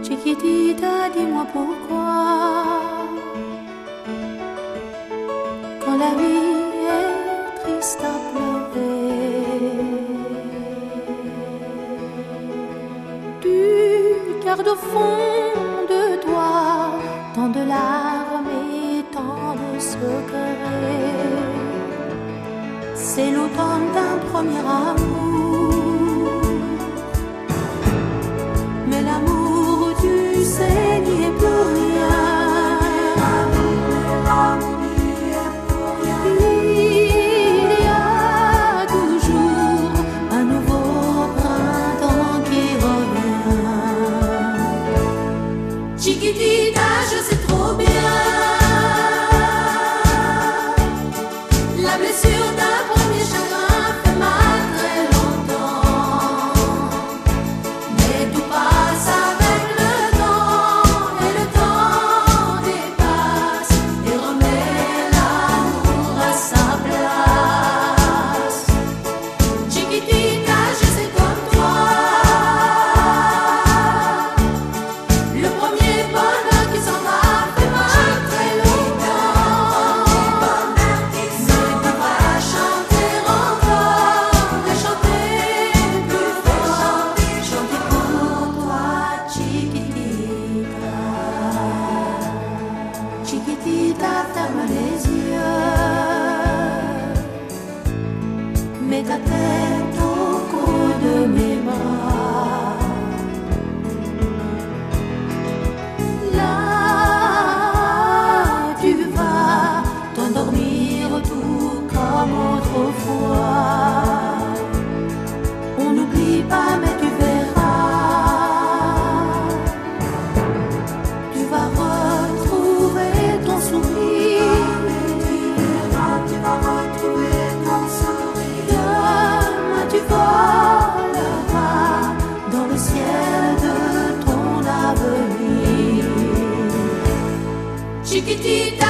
Chiquitita, dis-moi pourquoi, quand la vie est triste à pleurer, tu gardes au fond de toi tant de larmes et tant de secrets. C'est l'automne d'un premier amour, mais l'amour, tu sais, n'y est pour rien. Il y a toujours un nouveau printemps qui revient. Chiquitita, je sais trop bien la blessure d'un premier chagrin fait mal très longtemps, mais tout passe avec le temps, et le temps dépasse et remet l'amour à sa place. Chiquitita, je sais comme toi, le premier bonheur qui s'en va fait mal très longtemps, mais tu vas chanter encore et chanter plus fort, chanter pour toi, Chiquitita. Chiquitita, ferme les yeux, mets ta tête au creux de mes bras. Là, tu vas t'endormir tout comme autrefois. On n'oublie pas, mais tu verras, tu vas retrouver ton sourire. Tu vas retrouver ton sourire. Demain, tu voleras dans le ciel de ton avenir. Chiquitita.